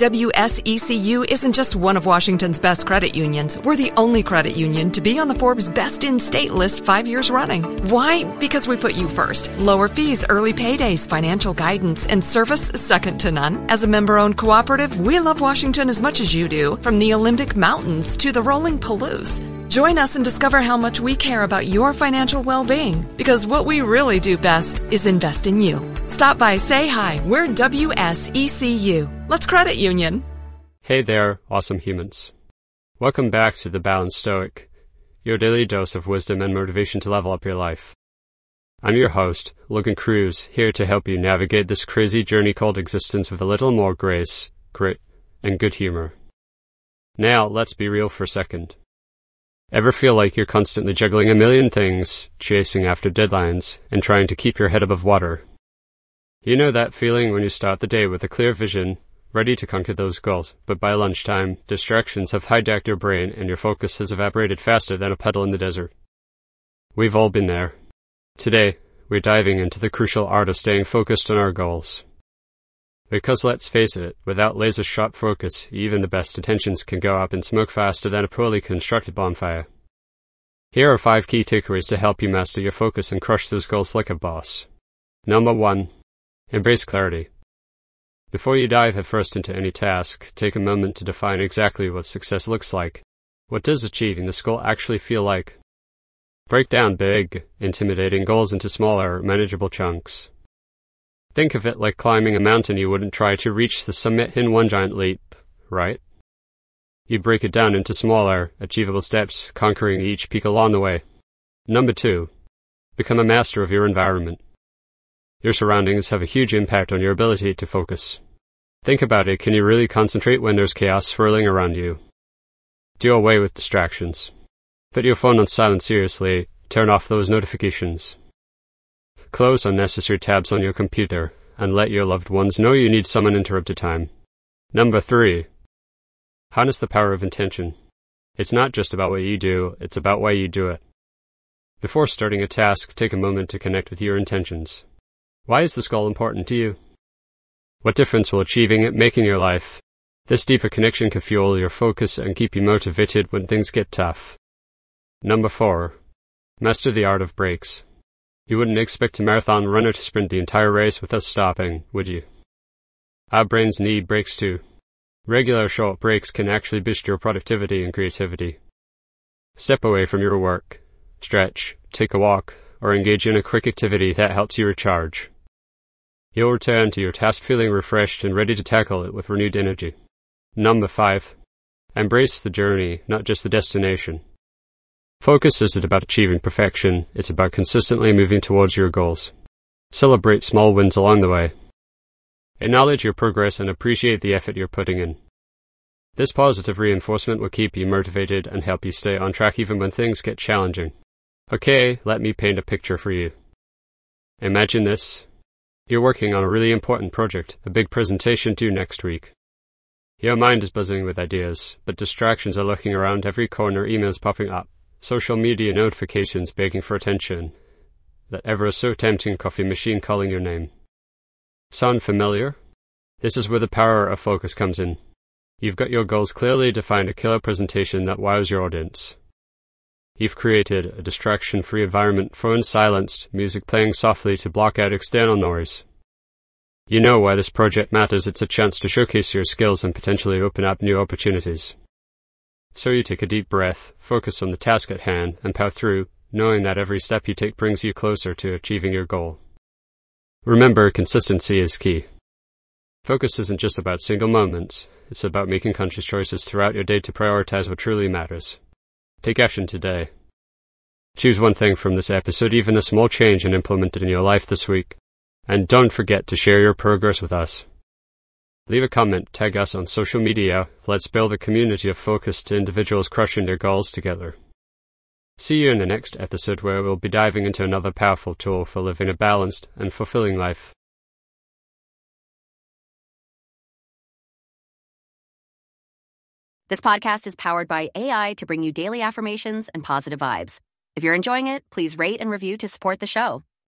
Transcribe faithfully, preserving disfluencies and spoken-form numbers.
W S E C U isn't just one of Washington's best credit unions. We're the only credit union to be on the Forbes Best in State list five years running. Why? Because we put you first. Lower fees, early paydays, financial guidance, and service second to none. As a member-owned cooperative, we love Washington as much as you do, from the Olympic Mountains to the rolling Palouse. Join us and discover how much we care about your financial well-being, because what we really do best is invest in you. Stop by, say hi. We're W S E C U. Let's credit union. Hey there, awesome humans. Welcome back to The Balanced Stoic, your daily dose of wisdom and motivation to level up your life. I'm your host, Logan Cruz, here to help you navigate this crazy journey called existence with a little more grace, grit, and good humor. Now, let's be real for a second. Ever feel like you're constantly juggling a million things, chasing after deadlines, and trying to keep your head above water? You know that feeling when you start the day with a clear vision, ready to conquer those goals, but by lunchtime, distractions have hijacked your brain and your focus has evaporated faster than a puddle in the desert. We've all been there. Today, we're diving into the crucial art of staying focused on our goals. Because let's face it, without laser-sharp focus, even the best intentions can go up in smoke faster than a poorly constructed bonfire. Here are five key takeaways to help you master your focus and crush those goals like a boss. Number one, embrace clarity. Before you dive headfirst into any task, take a moment to define exactly what success looks like. What does achieving this goal actually feel like? Break down big, intimidating goals into smaller, manageable chunks. Think of it like climbing a mountain. You wouldn't try to reach the summit in one giant leap, right? You break it down into smaller, achievable steps, conquering each peak along the way. Number two, become a master of your environment. Your surroundings have a huge impact on your ability to focus. Think about it, can you really concentrate when there's chaos swirling around you? Do away with distractions. Put your phone on silent seriously, turn off those notifications. Close unnecessary tabs on your computer, and let your loved ones know you need some uninterrupted time. Number three, harness the power of intention. It's not just about what you do, it's about why you do it. Before starting a task, take a moment to connect with your intentions. Why is this goal important to you? What difference will achieving it make in your life? This deeper connection can fuel your focus and keep you motivated when things get tough. Number four, master the art of breaks. You wouldn't expect a marathon runner to sprint the entire race without stopping, would you? Our brains need breaks too. Regular short breaks can actually boost your productivity and creativity. Step away from your work, stretch, take a walk, or engage in a quick activity that helps you recharge. You'll return to your task feeling refreshed and ready to tackle it with renewed energy. Number five, embrace the journey, not just the destination. Focus isn't about achieving perfection, it's about consistently moving towards your goals. Celebrate small wins along the way. Acknowledge your progress and appreciate the effort you're putting in. This positive reinforcement will keep you motivated and help you stay on track even when things get challenging. Okay, let me paint a picture for you. Imagine this. You're working on a really important project, a big presentation due next week. Your mind is buzzing with ideas, but distractions are lurking around every corner, emails popping up. Social media notifications begging for attention, that ever so tempting coffee machine calling your name. Sound familiar? This is where the power of focus comes in. You've got your goals clearly defined, a killer presentation that wows your audience. You've created a distraction-free environment, phone silenced, music playing softly to block out external noise. You know why this project matters. It's a chance to showcase your skills and potentially open up new opportunities. So you take a deep breath, focus on the task at hand, and power through, knowing that every step you take brings you closer to achieving your goal. Remember, consistency is key. Focus isn't just about single moments, it's about making conscious choices throughout your day to prioritize what truly matters. Take action today. Choose one thing from this episode, even a small change, and implement it in your life this week. And don't forget to share your progress with us. Leave a comment, tag us on social media. Let's build a community of focused individuals crushing their goals together. See you in the next episode, where we'll be diving into another powerful tool for living a balanced and fulfilling life. This podcast is powered by A I to bring you daily affirmations and positive vibes. If you're enjoying it, please rate and review to support the show.